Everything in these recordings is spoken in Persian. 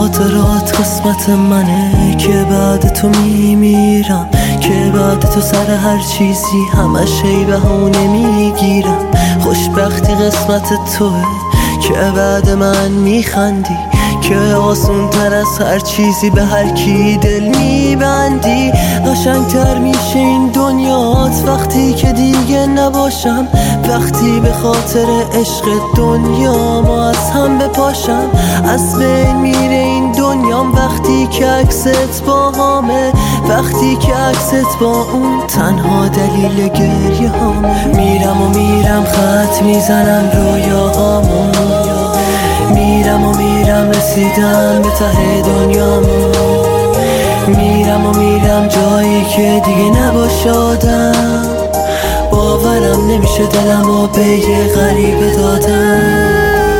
خاطرات قسمت منه که بعد تو میمیرم، که بعد تو سر هر چیزی همش هی بهونه میگیرم. خوشبختی قسمت توه که بعد من میخندی، که آسون تر از هر چیزی به هر کی دل میبندی. قشنگتر میشه این دنیات وقتی که دیگه نباشم، وقتی به خاطر عشق دنیا ما از هم بپاشم. از بین میره این دنیام وقتی که عکست با همه، وقتی که عکست با اون تنها دلیل گریه هامه. میرم و میرم خط میزنم رویاهامو، میرم و میرم رسیدم به ته دنیامو. میرم و میرم جایی که دیگه نباشه آدم، باورم نمیشه دلمو به یه غریبه دادم.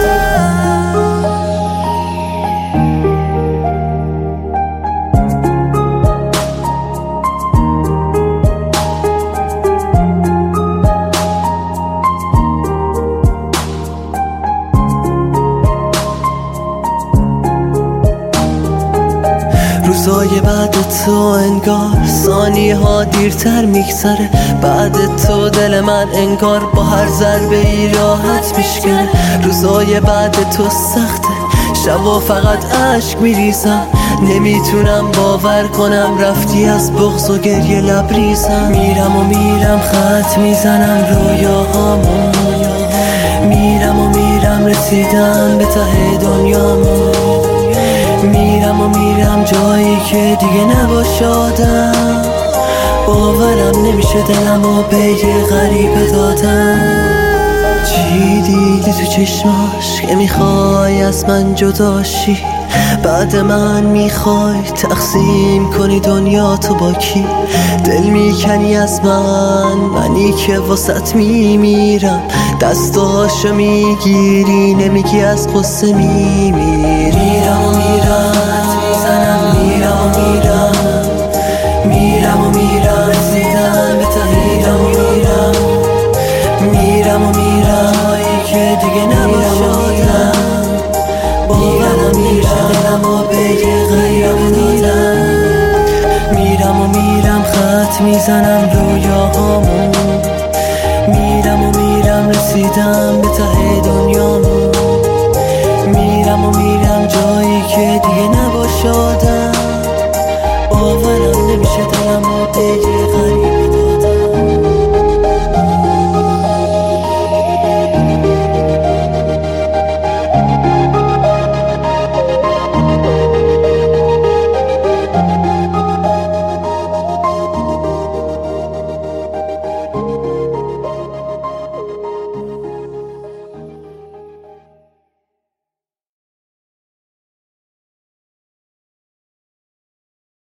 روزای بعد تو انگار ثانیه ها دیرتر میگذره، بعد تو دل من انگار با هر ضربه ای راحت میشکنه. روزای بعد تو سخته، شبا فقط عشق میریزم، نمیتونم باور کنم رفتی از بغض و گریه لبریزم. میرم و میرم خط میزنم رویاهامو، میرم و میرم رسیدم به ته دنیامو. میرم و میرم جایی که دیگه نباشه آدم، باورم نمیشه دلمو به یه غریبه دادم. چی دیدی تو چشماش که میخوای از من جداشی؟ بعد من میخوای تقسیم کنی دنیا تو با کی؟ دل میکنی از منی که واسط میمیرم، دستاشو میگیری نمیگی از قصه میمیری. میرم و میرم میزنم، میرم و میرم، میرم و میرم رسیدم به ته دنیام. میرم و میرم جایی که دیگه نباشه آدم، باورم نمیشه دلمو به یه غریبه دادم. میرم و میرم خط میزنم رویاهامو، میرم و میرم رسیدم به ته دنیامو. میرم و میرم جایی که دیگه نباشه آدم، باورم نمیشه دلمو به یه